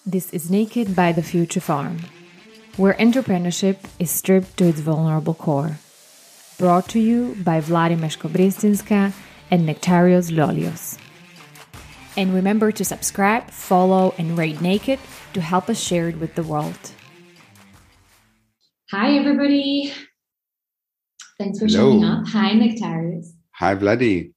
This is Naked by the Future Farm, where entrepreneurship is stripped to its vulnerable core. Brought to you by Vladi Meshko-Brestinska and Nectarios Lolios. And remember to subscribe, follow, and rate Naked to help us share it with the world. Hi, everybody. Thanks for showing up. Hi, Nectarios. Hi, Vladi.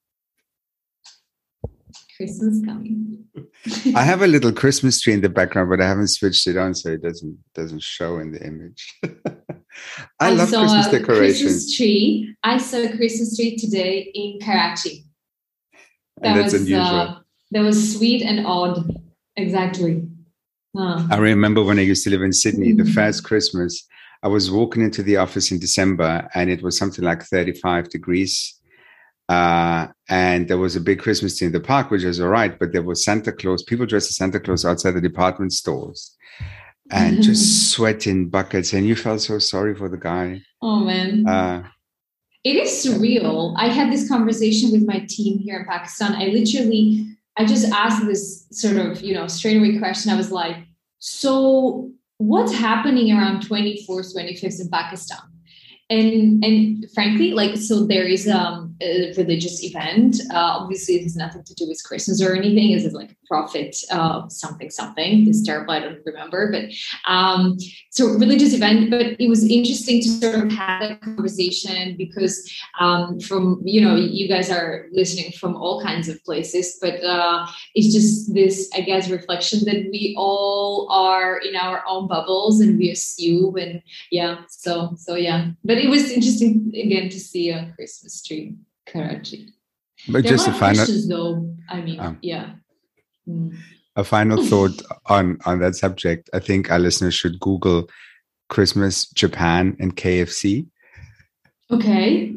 Christmas coming. I have a little Christmas tree in the background, but I haven't switched it on, so it doesn't show in the image. I love Christmas decorations. I saw a Christmas tree today in Karachi. That's unusual. That was sweet and odd. Exactly. I remember when I used to live in Sydney, the first Christmas, I was walking into the office in December, and it was something like 35 degrees. And there was a big Christmas tree in the park, which was all right, but there was Santa Claus, people dressed as Santa Claus outside the department stores and just sweating buckets. And you felt so sorry for the guy. Oh, man. It is surreal. I had this conversation with my team here in Pakistan. I just asked this sort of, straightaway question. I was like, so what's happening around 24th, 25th in Pakistan? And frankly, so there is a religious event. Obviously, it has nothing to do with Christmas or anything. Is it like a prophet something? It's terrible. I don't remember. But so religious event. But it was interesting to sort of have that conversation because from you guys are listening from all kinds of places. But it's just this, I guess, reflection that we all are in our own bubbles and we assume. And yeah, so yeah. But it was interesting again to see a Christmas tree in Karachi. But there just a final, though. I mean, yeah. A final thought on that subject. I think our listeners should Google Christmas Japan and KFC. Okay.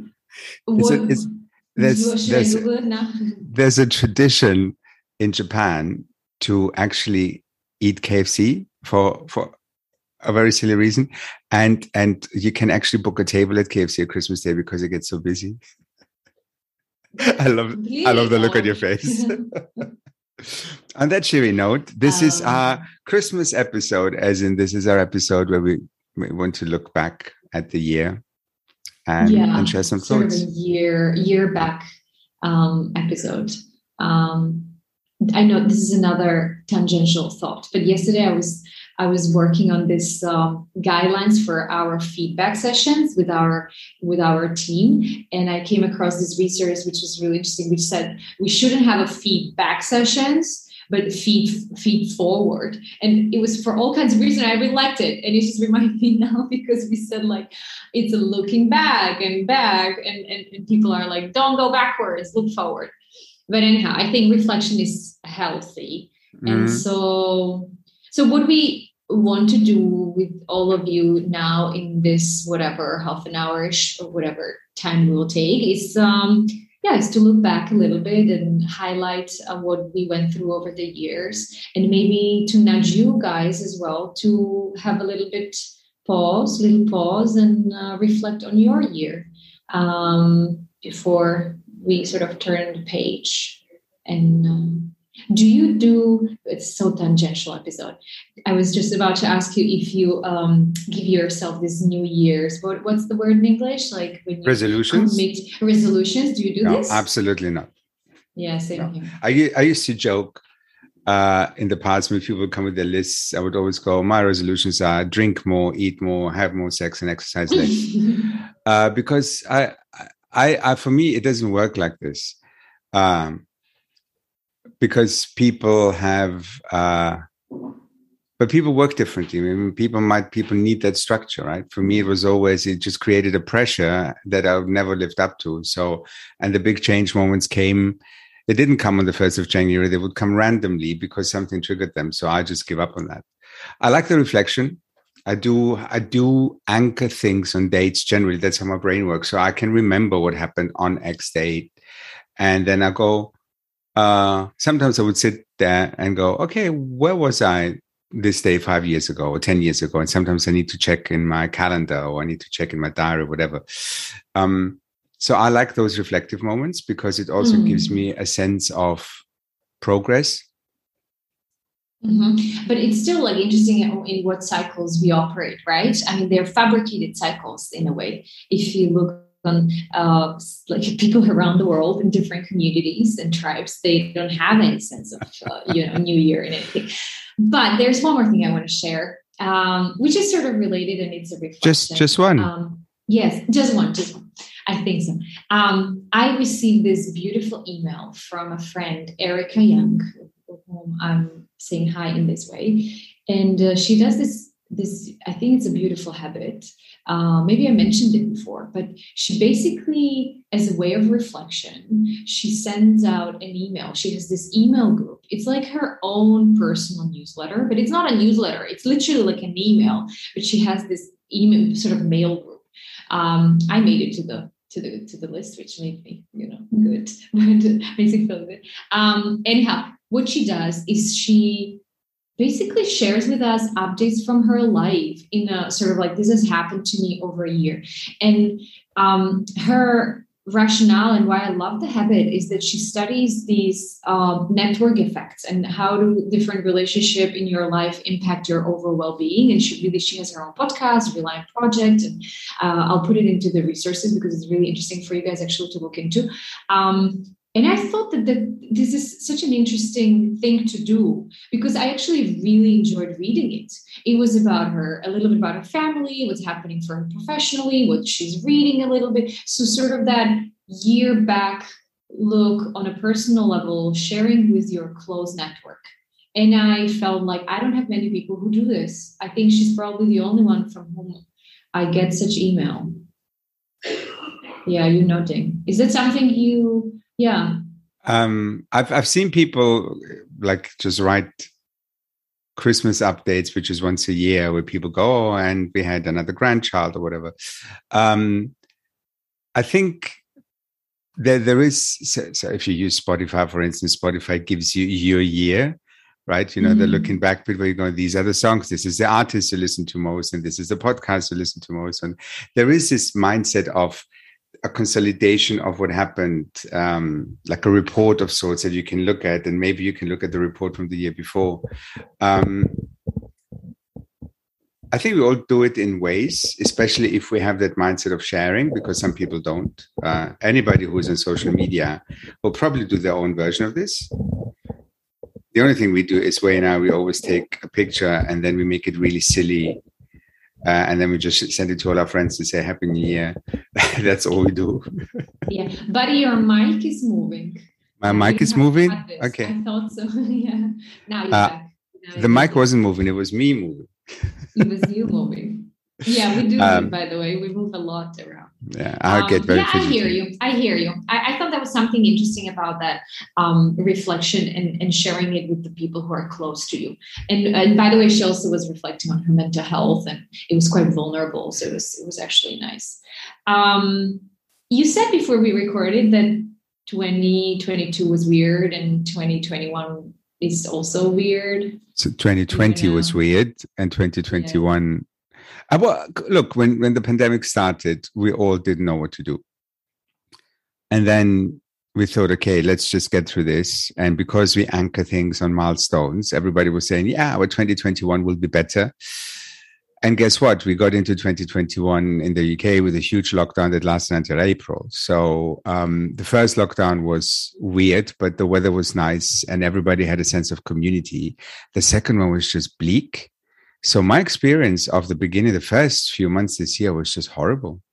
There's a tradition in Japan to actually eat KFC for a very silly reason, and you can actually book a table at KFC at Christmas Day because it gets so busy. I love the look on your face. On that cheery note, this is our Christmas episode, as in this is our episode where we want to look back at the year and share some thoughts. Sort of a year back episode. I know this is another tangential thought, but yesterday I was working on this guidelines for our feedback sessions with our team, and I came across this research which was really interesting, which said we shouldn't have a feedback sessions, but feed forward. And it was for all kinds of reasons. I really liked it, and it just reminded me now because we said it's a looking back, and people are like, don't go backwards, look forward. But anyhow, I think reflection is healthy. And so what we want to do with all of you now in this, whatever, half an hour-ish or whatever time we will take is to look back a little bit and highlight what we went through over the years, and maybe to nudge you guys as well to have a little pause and reflect on your year before we sort of turn the page. And it's so tangential episode. I was just about to ask you if you give yourself this New Year's, what's the word in English? Like when you resolutions? Resolutions. Do you do this? No, absolutely not. Yeah, same here. I used to joke in the past when people would come with their lists, I would always go, my resolutions are drink more, eat more, have more sex, and exercise less. Because I for me, it doesn't work like this. Because people but people work differently. I mean, people need that structure, right? For me, it just created a pressure that I would never lived up to. So, and the big change moments they didn't come on the 1st of January. They would come randomly because something triggered them. So I just give up on that. I like the reflection. I do anchor things on dates generally. That's how my brain works. So I can remember what happened on X date. And then I go, sometimes I would sit there and go, okay, where was I this day 5 years ago or 10 years ago? And sometimes I need to check in my calendar or I need to check in my diary or whatever. So I like those reflective moments because it also gives me a sense of progress. But it's still like interesting in what cycles we operate, right? I mean, they're fabricated cycles in a way. If you look on like people around the world in different communities and tribes, they don't have any sense of New Year and anything. But there's one more thing I want to share, which is sort of related, and it's a reflection. Just one. Yes, just one. I think so. I received this beautiful email from a friend, Erica Young, whom I'm saying hi in this way. And she does this, I think it's a beautiful habit. Maybe I mentioned it before, but she basically, as a way of reflection, she sends out an email. She has this email group. It's like her own personal newsletter, but it's not a newsletter. It's literally like an email, but she has this email sort of mail group. I made it to the list, which made me, good, but makes me feel good. Anyhow, what she does is she basically shares with us updates from her life in a sort of like, this has happened to me over a year. And her rationale and why I love the habit is that she studies these network effects and how do different relationships in your life impact your overall well-being. And she has her own podcast, Reliant Project, and I'll put it into the resources because it's really interesting for you guys actually to look into. And I thought that this is such an interesting thing to do because I actually really enjoyed reading it. It was about her, a little bit about her family, what's happening for her professionally, what she's reading a little bit. So sort of that year back look on a personal level, sharing with your close network. And I felt like I don't have many people who do this. I think she's probably the only one from whom I get such email. Yeah, you're noting. Is that something you... Yeah. I've seen people like just write Christmas updates, which is once a year, where people go, oh, and we had another grandchild or whatever. I think there is, so if you use Spotify, for instance, Spotify gives you your year, right? They're looking back, people are going, these are the songs, this is the artist you listen to most, and this is the podcast you listen to most. And there is this mindset of a consolidation of what happened, like a report of sorts that you can look at, and maybe you can look at the report from the year before. I think we all do it in ways, especially if we have that mindset of sharing, because some people don't. Anybody who is on social media will probably do their own version of this. The only thing we do is we always take a picture and then we make it really silly. And then we just send it to all our friends to say Happy New Year. That's all we do. Yeah, but your mic is moving. My mic is moving? Okay. I thought so. Yeah. Now you're back. The mic wasn't moving. It was me moving. It was you moving. Yeah, we do, by the way. We move a lot around. Yeah, I get very fidgety. I hear you. I thought that was something interesting about that reflection and sharing it with the people who are close to you. And by the way, she also was reflecting on her mental health, and it was quite vulnerable. So it was actually nice. You said before we recorded that 2022 was weird and 2021 is also weird. So 2020 was weird, and 2021... Yeah. Well, look, when the pandemic started, we all didn't know what to do. And then we thought, okay, let's just get through this. And because we anchor things on milestones, everybody was saying, yeah, our 2021 will be better. And guess what? We got into 2021 in the UK with a huge lockdown that lasted until April. So the first lockdown was weird, but the weather was nice and everybody had a sense of community. The second one was just bleak. So my experience of the beginning, the first few months this year was just horrible.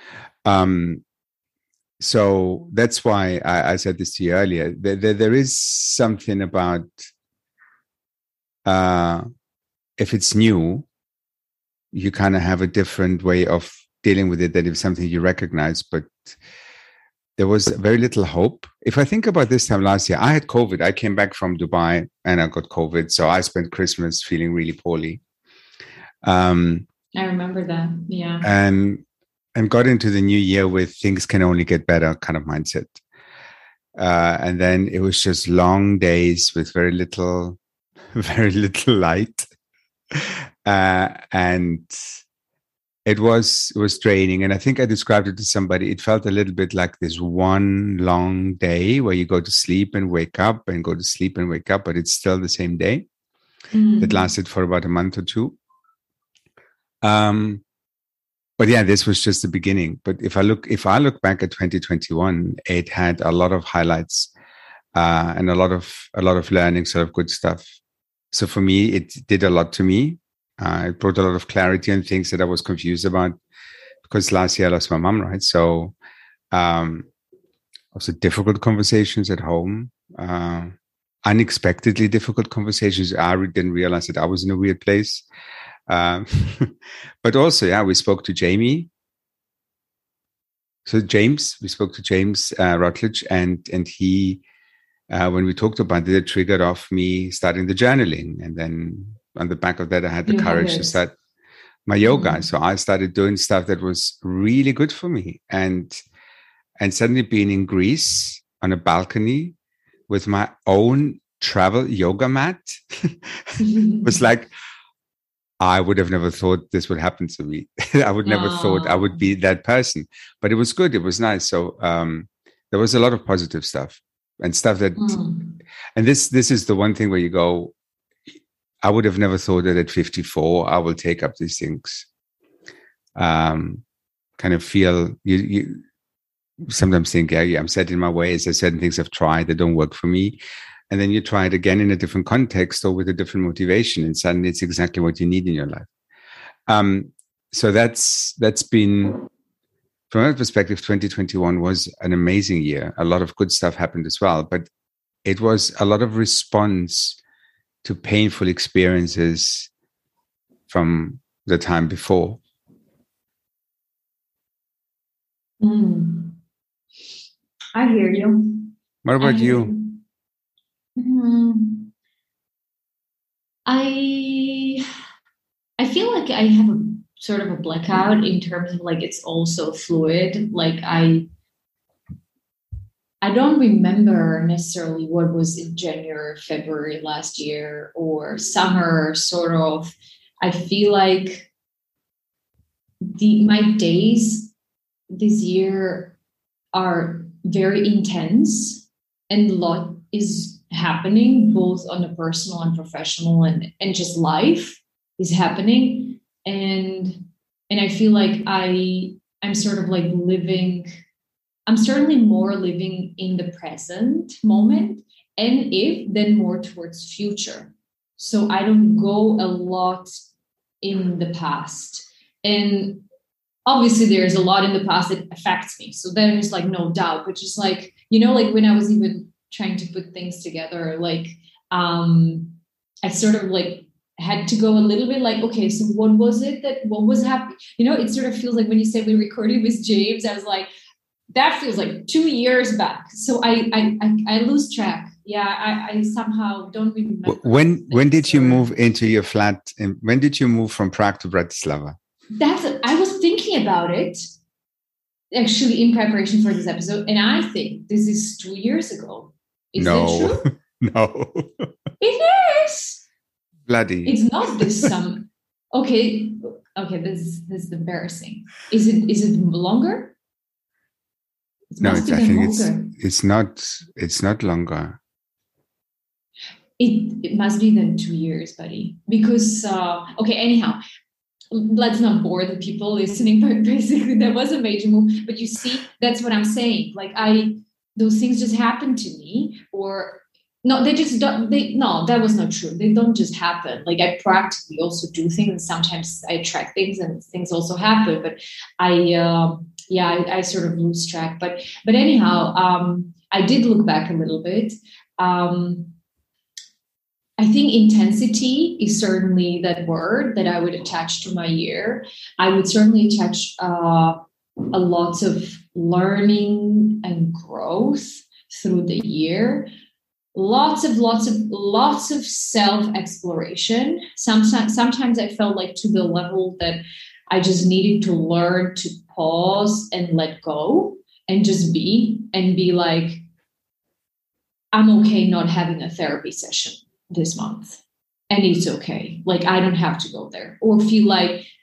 So that's why I said this to you earlier. There is something about if it's new, you kind of have a different way of dealing with it than if something you recognize. But there was very little hope. If I think about this time last year, I had COVID. I came back from Dubai and I got COVID. So I spent Christmas feeling really poorly. I remember that. Yeah. And got into the new year with things can only get better kind of mindset. And then it was just long days with very little light. And it was draining. And I think I described it to somebody. It felt a little bit like this one long day where you go to sleep and wake up and go to sleep and wake up, but it's still the same day. that lasted for about a month or two. But yeah, this was just the beginning. But if I look back at 2021, it had a lot of highlights and a lot of learning, sort of good stuff. So for me, it did a lot to me. It brought a lot of clarity on things that I was confused about, because last year I lost my mom, right? So also difficult conversations at home, unexpectedly difficult conversations. I didn't realize that I was in a weird place. But also, yeah, we spoke to Jamie. So we spoke to James Rutledge, and he, when we talked about it, it triggered off me starting the journaling. And then on the back of that, I had the courage to start my yoga. So I started doing stuff that was really good for me. And suddenly being in Greece on a balcony with my own travel yoga mat was like, I would have never thought this would happen to me. I would never thought I would be that person, but it was good. It was nice. So there was a lot of positive stuff and stuff that, and this is the one thing where you go, I would have never thought that at 54, I will take up these things. Kind of feel you sometimes think, yeah, I'm set in my ways. There's certain things I've tried that don't work for me. And then you try it again in a different context or with a different motivation, and suddenly it's exactly what you need in your life. So that's been, from my perspective, 2021 was an amazing year. A lot of good stuff happened as well, but it was a lot of response to painful experiences from the time before. I hear you. What about you? I feel like I have a sort of a blackout in terms of like it's also fluid. Like I don't remember necessarily what was in January, February last year or summer sort of. I feel like my days this year are very intense, and a lot is happening both on a personal and professional and just life is happening. And I feel like I'm sort of like I'm certainly more living in the present moment, and then more towards future. So I don't go a lot in the past. And obviously there's a lot in the past that affects me. So then it's like no doubt, but just like, like when I was even trying to put things together, like I sort of like had to go a little bit like, okay, so what was happening? It sort of feels like when you say we recorded with James, I was like, that feels like 2 years back. So I lose track. Yeah, I somehow don't remember. When did you move into your flat? And when did you move from Prague to Bratislava? I was thinking about it actually in preparation for this episode, and I think this is 2 years ago. Is that true? No. It is. Bloody. It's not this summer. Okay. This is embarrassing. Is it longer? I think it's not longer. It must be then 2 years, buddy. Because anyhow, let's not bore the people listening, but basically that was a major move. But you see, that's what I'm saying. Like those things just happen to me, or no, they just don't. No, that was not true. They don't just happen. Like I practically also do things, and sometimes I track things, and things also happen. But I sort of lose track. But anyhow, I did look back a little bit. I think intensity is certainly that word that I would attach to my year. I would certainly attach a lot of learning and growth through the year. Lots of self-exploration. Sometimes I felt like to the level that I just needed to learn to pause and let go and just be like, I'm okay not having a therapy session this month, and it's okay. Like I don't have to go there, or feel like,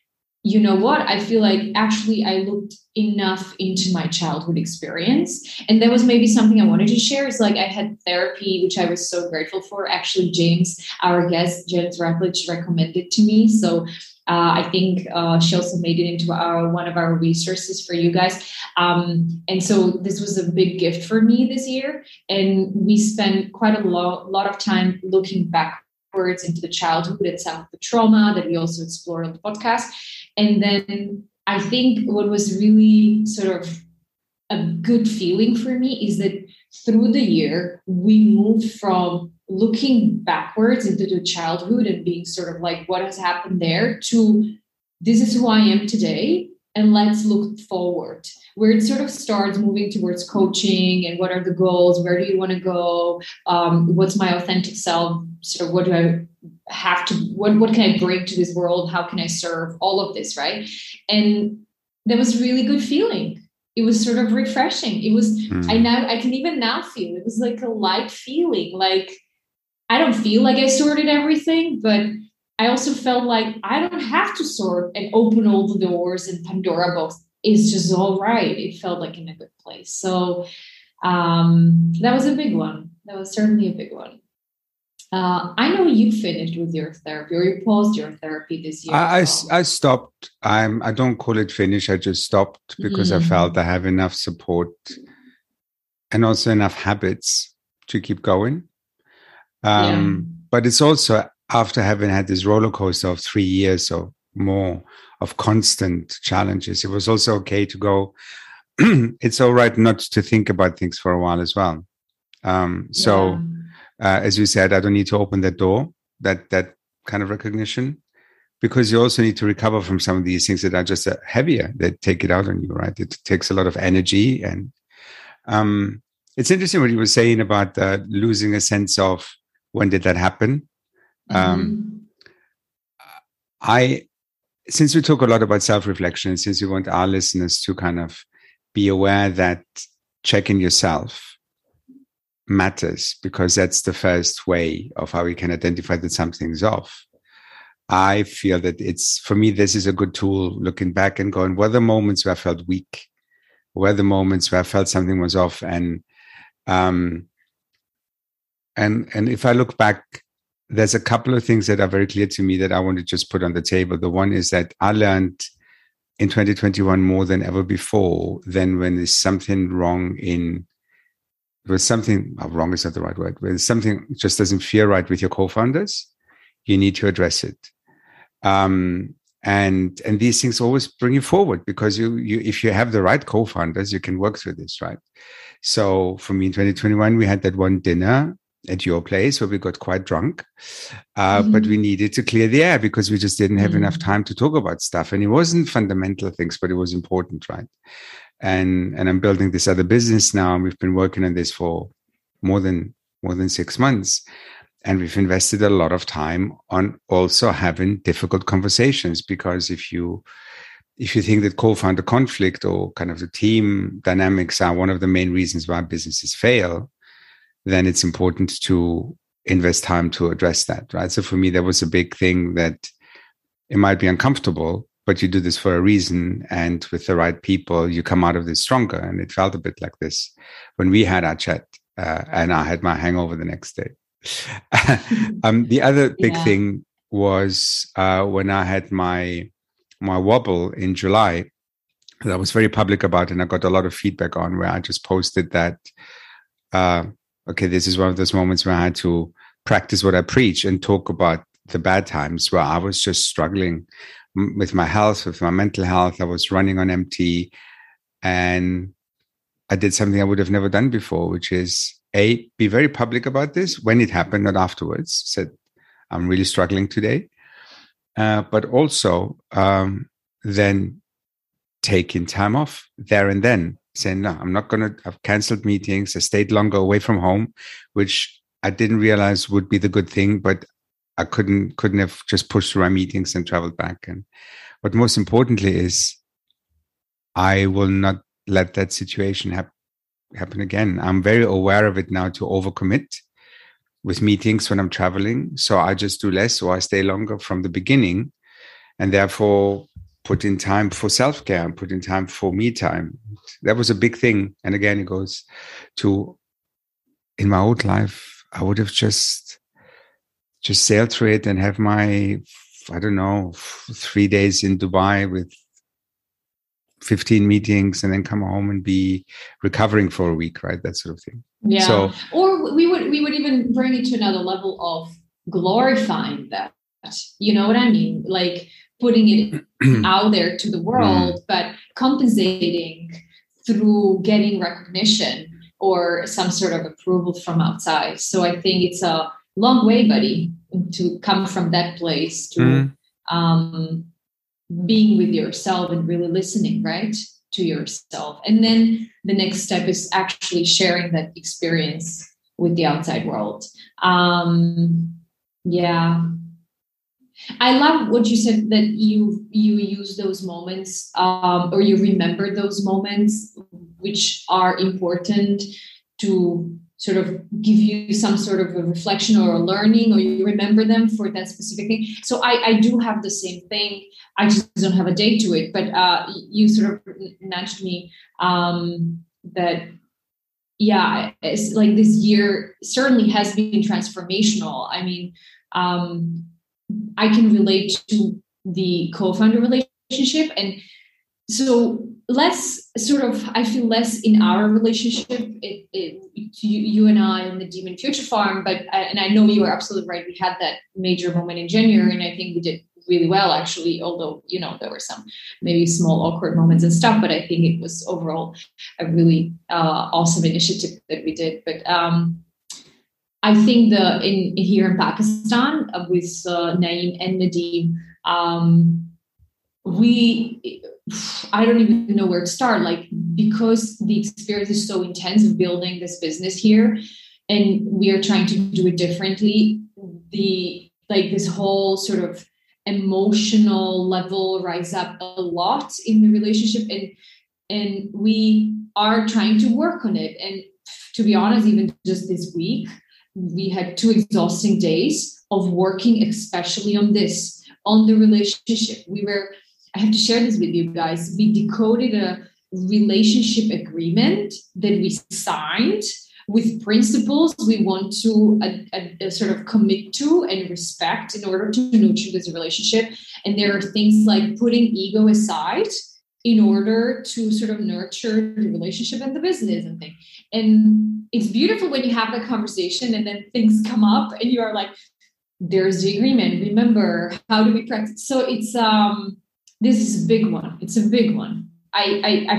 you know what? I feel like actually I looked enough into my childhood experience. And that was maybe something I wanted to share. It's like I had therapy, which I was so grateful for. Actually, James, our guest, James Rutledge, recommended to me. So I think she also made it into one of our resources for you guys. And so this was a big gift for me this year. And we spent quite a lot of time looking backwards into the childhood and some of the trauma that we also explore on the podcast. And then I think what was really sort of a good feeling for me is that through the year, we moved from looking backwards into the childhood and being sort of like what has happened there to this is who I am today. And let's look forward, where it sort of starts moving towards coaching and what are the goals? Where do you want to go? What's my authentic self? Sort of what do I have to, what can I bring to this world? How can I serve? All of this, right? And that was really good feeling. It was sort of refreshing. It was, I can even now feel, it was like a light feeling. Like, I don't feel like I sorted everything, but I also felt like I don't have to sort and open all the doors and Pandora box. It's just all right. It felt like in a good place. So that was a big one. That was certainly a big one. I know you finished with your therapy, or you paused your therapy this year. I stopped. I don't call it finish. I just stopped because I felt I have enough support and also enough habits to keep going. But it's also after having had this roller coaster of 3 years or more of constant challenges, it was also okay to go, it's all right not to think about things for a while as well. As you said, I don't need to open that door, that kind of recognition, because you also need to recover from some of these things that are just heavier, that take it out on you, right? It takes a lot of energy. And it's interesting what you were saying about losing a sense of when did that happen? Since we talk a lot about self-reflection, since we want our listeners to kind of be aware that checking yourself matters, because that's the first way of how we can identify that something's off. I feel that for me, this is a good tool looking back and going, were the moments where I felt weak? Were the moments where I felt something was off? And if I look back, there's a couple of things that are very clear to me that I want to just put on the table. The one is that I learned in 2021 more than ever before, than when there's something wrong wrong is not the right word, when something just doesn't feel right with your co-founders, you need to address it. And these things always bring you forward, because you if you have the right co-founders, you can work through this, right? So for me in 2021, we had that one dinner at your place where we got quite drunk, but we needed to clear the air because we just didn't have enough time to talk about stuff. And it wasn't fundamental things, but it was important, right? And I'm building this other business now, and we've been working on this for more than 6 months. And we've invested a lot of time on also having difficult conversations, because if you think that co-founder conflict or kind of the team dynamics are one of the main reasons why businesses fail, then it's important to invest time to address that, right? So for me, that was a big thing, that it might be uncomfortable, but you do this for a reason. And with the right people, you come out of this stronger. And it felt a bit like this when we had our chat, and I had my hangover the next day. The other big thing was when I had my wobble in July, that I was very public about, and I got a lot of feedback on, where I just posted that, okay, this is one of those moments where I had to practice what I preach and talk about the bad times where I was just struggling with my health, with my mental health. I was running on empty, and I did something I would have never done before, which is be very public about this when it happened, not afterwards. Said, I'm really struggling today. But also then taking time off there and then, saying, no, I'm not going to, I've canceled meetings. I stayed longer away from home, which I didn't realize would be the good thing, but I couldn't have just pushed through my meetings and traveled back. And what most importantly is, I will not let that situation happen again. I'm very aware of it now, to overcommit with meetings when I'm traveling. So I just do less, or I stay longer from the beginning, and therefore put in time for self-care and put in time for me time. That was a big thing. And again, it goes to, in my old life, I would have just sailed through it and have my, I don't know, 3 days in Dubai with 15 meetings and then come home and be recovering for a week, right? That sort of thing. Yeah. So, or we would even bring it to another level of glorifying that. You know what I mean? Like putting it out there to the world, but compensating through getting recognition or some sort of approval from outside. So I think it's a long way, buddy, to come from that place to being with yourself and really listening, right, to yourself. And then the next step is actually sharing that experience with the outside world. Yeah. I love what you said, that you use those moments or you remember those moments which are important to sort of give you some sort of a reflection or a learning, or you remember them for that specific thing. So I do have the same thing. I just don't have a date to it, but you sort of nudged me that, yeah, it's like this year certainly has been transformational. I mean, I can relate to the co-founder relationship. And so I feel less in our relationship, you and I and the Demon Future Farm, and I know you are absolutely right. We had that major moment in January, and I think we did really well, actually, although, there were some maybe small awkward moments and stuff, but I think it was overall a really awesome initiative that we did. But I think here in Pakistan with Naeem and Nadeem, I don't even know where to start, because the experience is so intense of building this business here, and we are trying to do it differently. This whole sort of emotional level rise up a lot in the relationship, and we are trying to work on it. And to be honest, even just this week, we had 2 exhausting days of working, especially on the relationship. I have to share this with you guys. We decoded a relationship agreement that we signed with principles we want to sort of commit to and respect in order to nurture this relationship. And there are things like putting ego aside in order to sort of nurture the relationship and the business and things. And it's beautiful when you have that conversation and then things come up and you are like, there's the agreement. Remember, how do we practice? So it's, this is a big one. It's a big one. I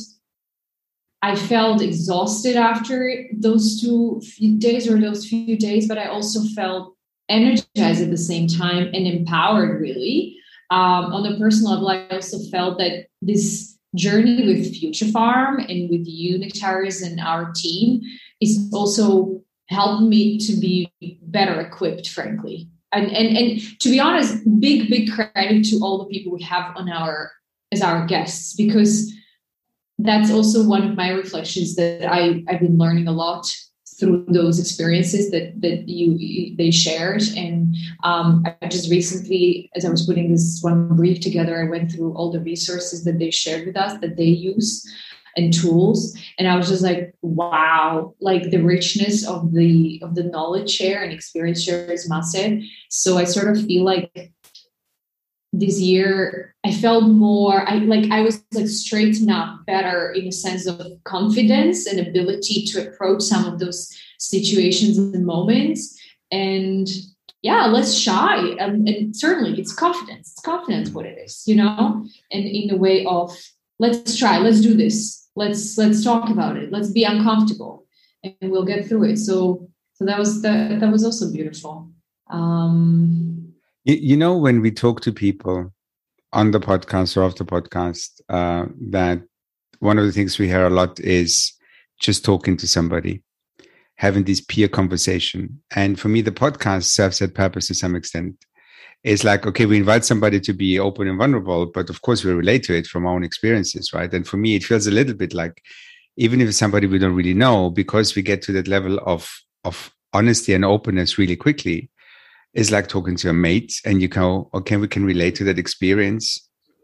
felt exhausted after those few days, but I also felt energized at the same time and empowered, really. On a personal level, I also felt that this journey with Future Farm and with you, Nectarios, and our team is also helped me to be better equipped, frankly. And to be honest, big credit to all the people we have as our guests, because that's also one of my reflections that I've been learning a lot through those experiences that they shared. And I just recently, as I was putting this one brief together, I went through all the resources that they shared with us that they use and tools, and I was just like, wow, like the richness of the knowledge share and experience share is massive. So I sort of feel like this year I felt more, I was like straightened up better in a sense of confidence and ability to approach some of those situations and moments. And yeah, less shy. And certainly it's confidence. It's confidence what it is, and in the way of, let's try, let's do this. Let's talk about it. Let's be uncomfortable and we'll get through it. So that was also beautiful. When we talk to people on the podcast or off the podcast, that one of the things we hear a lot is just talking to somebody, having this peer conversation. And for me, the podcast serves that purpose to some extent. It's like, okay, we invite somebody to be open and vulnerable, but of course we relate to it from our own experiences, right? And for me, it feels a little bit like, even if it's somebody we don't really know, because we get to that level of honesty and openness really quickly, it's like talking to a mate, and you go, okay, we can relate to that experience.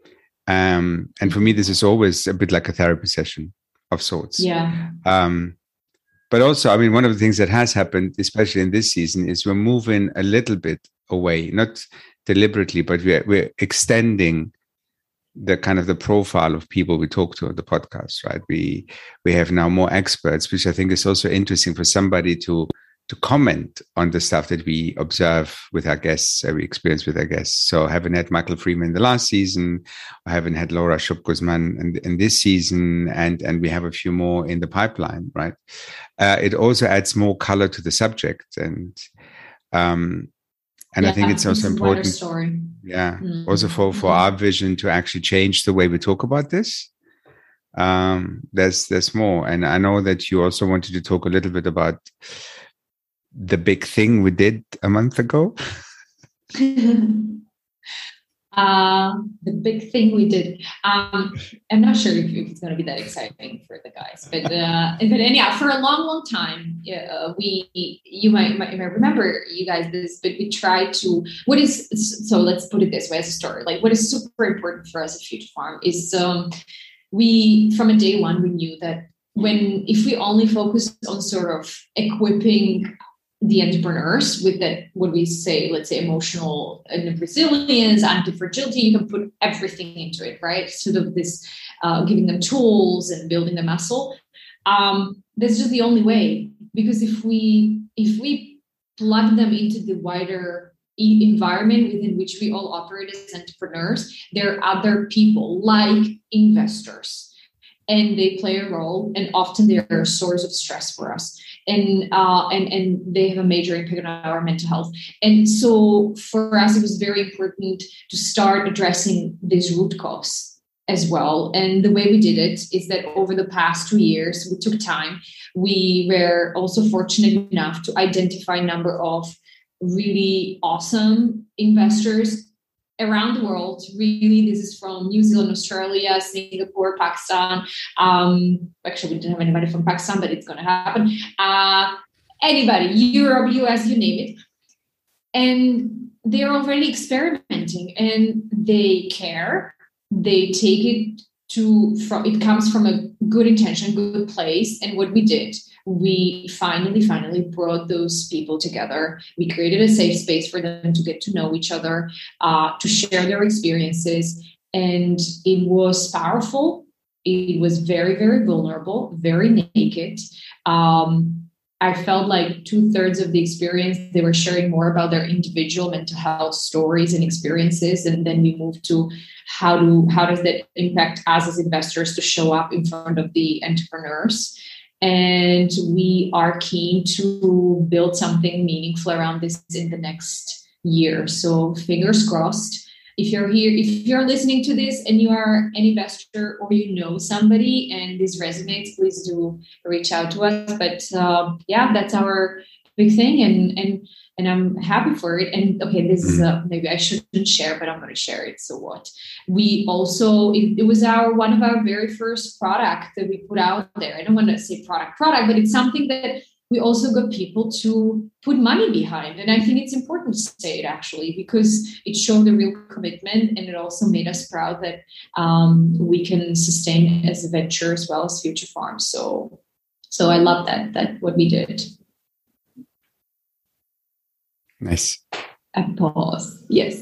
And for me, this is always a bit like a therapy session of sorts. Yeah. But also, I mean, one of the things that has happened, especially in this season, is we're moving a little bit away, not deliberately, but we're extending the kind of the profile of people we talk to on the podcast, right? We have now more experts, which I think is also interesting for somebody to comment on the stuff that we observe with our guests, we experience with our guests. So I haven't had Michael Freeman in the last season. I haven't had Laura Schupguzman in this season, and we have a few more in the pipeline, right? It also adds more color to the subject, and I think it's also important. Story. Yeah, also for our vision to actually change the way we talk about this. There's more, and I know that you also wanted to talk a little bit about the big thing we did a month ago. The big thing we did. I'm not sure if it's going to be that exciting for the guys, but anyhow, for a long time, you might remember, you guys, this, but we tried to. So let's put it this way as a story. Like, what is super important for us at Future Farm is we from a day one we knew that if we only focus on sort of equipping the entrepreneurs with that, what we say, let's say emotional and resilience, anti-fragility, you can put everything into it, right? Sort of this, giving them tools and building the muscle. That's just the only way, because if we plug them into the wider environment within which we all operate as entrepreneurs, there are other people like investors, and they play a role, and often they are a source of stress for us. And they have a major impact on our mental health. And so for us, it was very important to start addressing this root cause as well. And the way we did it is that over the past 2 years, we took time. We were also fortunate enough to identify a number of really awesome investors around the world. Really, this is from New Zealand, Australia, Singapore, Pakistan. Actually, we didn't have anybody from Pakistan, but it's going to happen. Anybody, Europe, US, you name it. And they're already experimenting, and they care. They take it it comes from a good intention, good place. And what we did, we finally brought those people together. We created a safe space for them to get to know each other, to share their experiences. And it was powerful. It was very, very vulnerable, very naked. I felt like 2/3 of the experience, they were sharing more about their individual mental health stories and experiences. And then we moved to how does that impact us as investors to show up in front of the entrepreneurs. And we are keen to build something meaningful around this in the next year. So fingers crossed. If you're here, if you're listening to this and you are an investor or you know somebody and this resonates, please do reach out to us. But that's our big thing, and I'm happy for it. And okay, this is maybe I shouldn't share, but I'm going to share it. So what? We also it was one of our very first product that we put out there. I don't want to say product, but it's something that we also got people to put money behind. And I think it's important to say it actually, because it showed a real commitment, and it also made us proud that we can sustain as a venture as well as Future Farm. So I love that what we did. Nice. A pause. Yes.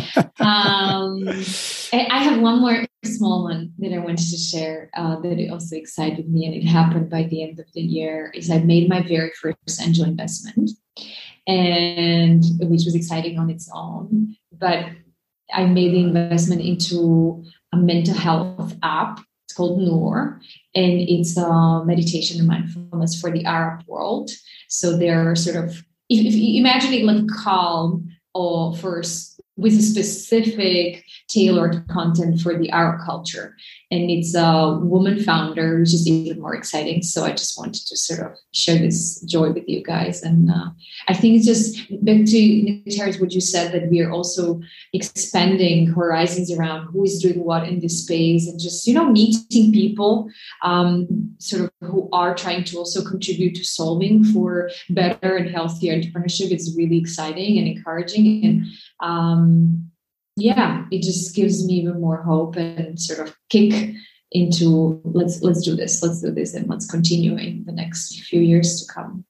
I have one more small one that I wanted to share that it also excited me, and it happened by the end of the year. Is I made my very first angel investment, and which was exciting on its own. But I made the investment into a mental health app. It's called Noor, and it's a meditation and mindfulness for the Arab world. So they're sort of, if you imagine it like calm, or first with a specific tailored content for the Arab culture. And it's a woman founder, which is even more exciting. So I just wanted to sort of share this joy with you guys. And I think it's just back to Nectarios, what you said, that we are also expanding horizons around who is doing what in this space, and just, meeting people sort of who are trying to also contribute to solving for better and healthier entrepreneurship. It's really exciting and encouraging. And yeah, it just gives me even more hope and sort of kick into let's do this, and let's continue in the next few years to come.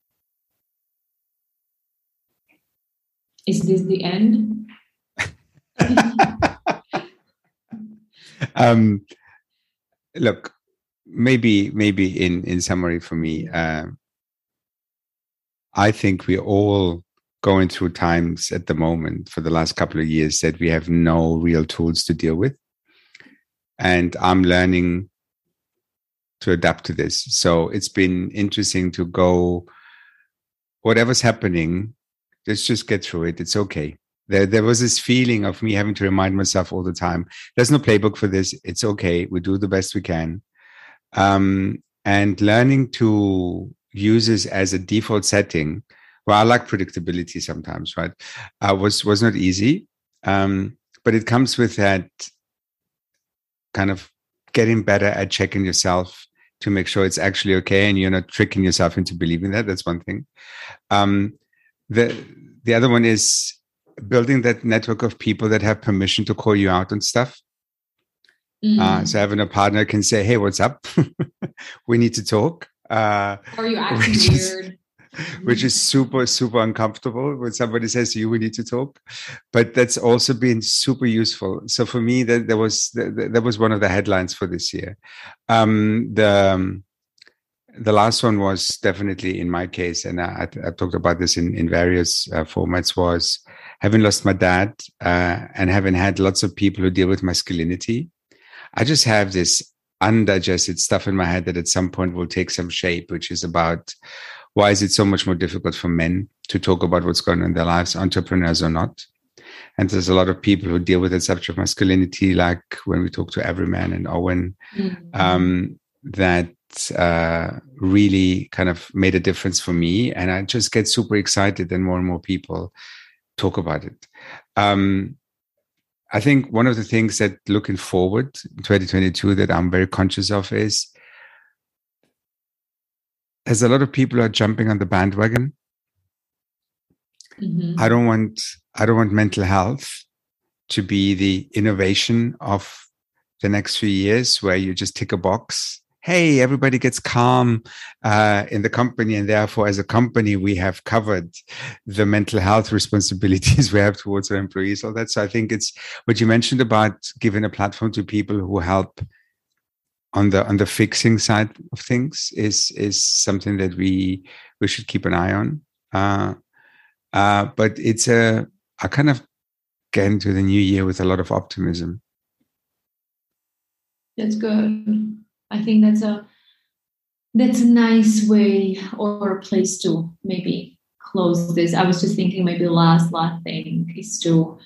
Is this the end? Look, maybe in summary for me, I think we're all going through times at the moment for the last couple of years that we have no real tools to deal with. And I'm learning to adapt to this. So it's been interesting to go, whatever's happening, let's just get through it. It's okay. There was this feeling of me having to remind myself all the time, there's no playbook for this. It's okay. We do the best we can. And learning to use this as a default setting. Well, I like predictability sometimes, right? Was not easy. But it comes with that kind of getting better at checking yourself to make sure it's actually okay and you're not tricking yourself into believing that. That's one thing. The other one is building that network of people that have permission to call you out on stuff. So having a partner can say, hey, what's up? We need to talk. Or you acting weird. Which is super, super uncomfortable when somebody says to you, we need to talk. But that's also been super useful. So for me, that was one of the headlines for this year. The last one was definitely in my case, and I talked about this in various formats, was having lost my dad and having had lots of people who deal with masculinity. I just have this undigested stuff in my head that at some point will take some shape, which is about why is it so much more difficult for men to talk about what's going on in their lives, entrepreneurs or not? And there's a lot of people who deal with the subject of masculinity, like when we talk to Everyman and Owen, that really kind of made a difference for me. And I just get super excited and more people talk about it. I think one of the things that looking forward in 2022 that I'm very conscious of is there's a lot of people who are jumping on the bandwagon. Mm-hmm. I don't want mental health to be the innovation of the next few years where you just tick a box. Hey, everybody gets calm in the company, and therefore, as a company, we have covered the mental health responsibilities we have towards our employees. All that. So I think it's what you mentioned about giving a platform to people who help on the fixing side of things is something that we should keep an eye on. But I kind of get into the new year with a lot of optimism. That's good. I think that's a nice way or a place to maybe close this. I was just thinking maybe the last thing is to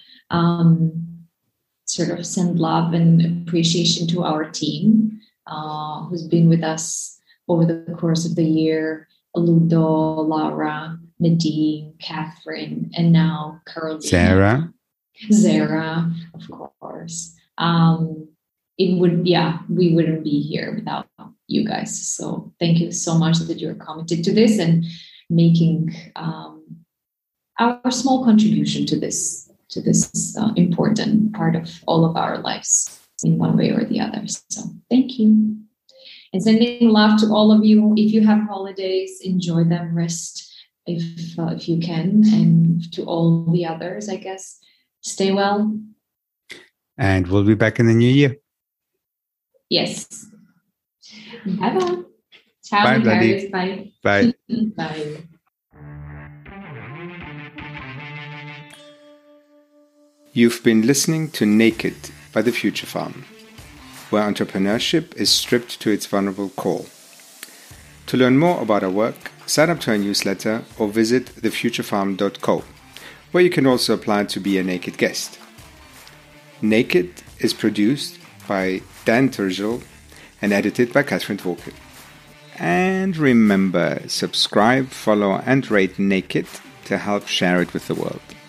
sort of send love and appreciation to our team who's been with us over the course of the year. Ludo, Laura, Nadine, Catherine, and now Carolina. Zara, of course. We wouldn't be here without you guys. So thank you so much that you're committed to this and making our small contribution to this important part of all of our lives in one way or the other. So thank you. And sending love to all of you. If you have holidays, enjoy them, rest if you can. And to all the others, I guess, stay well. And we'll be back in the new year. Yes. Bye-bye. Ciao, bye, Macarius. Bye. Bye. Bye. You've been listening to Naked by The Future Farm, where entrepreneurship is stripped to its vulnerable core. To learn more about our work, sign up to our newsletter or visit thefuturefarm.co, where you can also apply to be a Naked guest. Naked is produced by Dan Turgel and edited by Catherine Dworkin. And remember, subscribe, follow and rate Naked to help share it with the world.